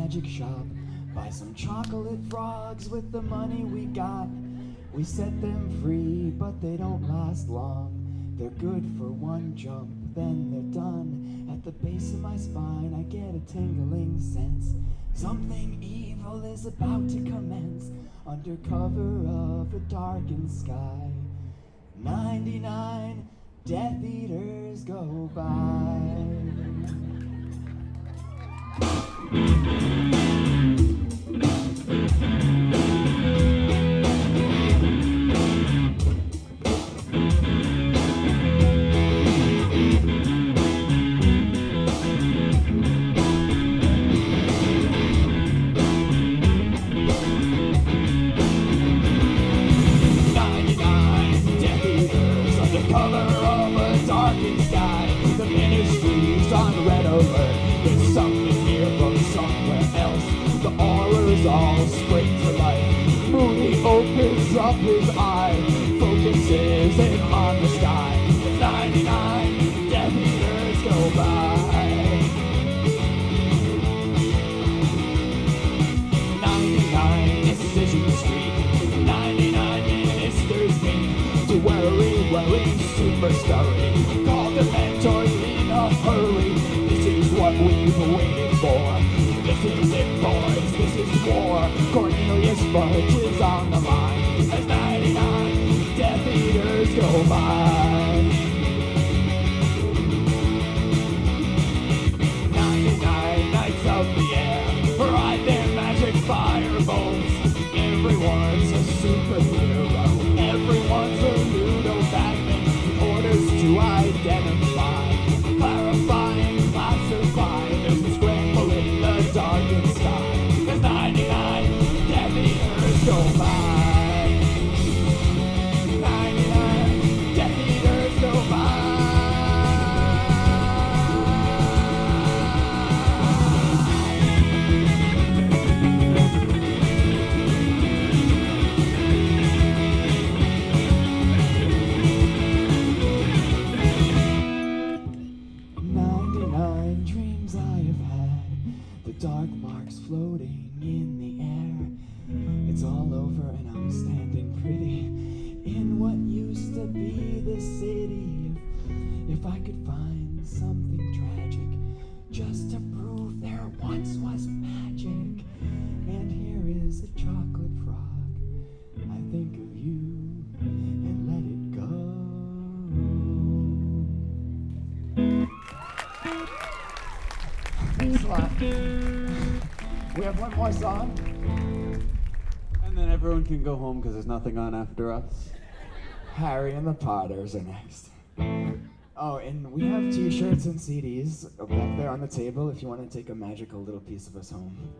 magic shop, buy some chocolate frogs with the money we got. We set them free, but they don't last long. They're good for one jump, then they're done. At the base of my spine, I get a tingling sense. Something evil is about to commence under cover of a darkened sky. 99 Death Eaters go by. Cover of a darkened sky, the ministry's on red alert. There's something here from somewhere else. The aura's all spring to life. Mooney opens up his eye, focuses in on the sky. 99 Death Eaters go by. 99 Decision Street, 99 ministers meet to worry super scurry. Call the mentors in a hurry. This is what we've waited for. This is it, boys, this is war. Cornelius Fudge is on the line as 99 Death Eaters go by. 99 knights of the air ride their magic firebolts. Everyone's a superhero, everyone's a Ludo Batman. Orders to identify, clarifying, classify. There's a scramble in the darkened sky. There's 99 Death Eaters go by. 99 Death Eaters go by. Dark marks floating in the air. It's all over and I'm standing pretty in what used to be the city. If I could find something tragic just to prove there once was magic. And here is a chocolate frog. I think of you and let it go. Thanks a lot. We have one more song, and then everyone can go home because there's nothing on after us. Harry and the Potters are next. Oh, and we have t-shirts and CDs back there on the table if you want to take a magical little piece of us home.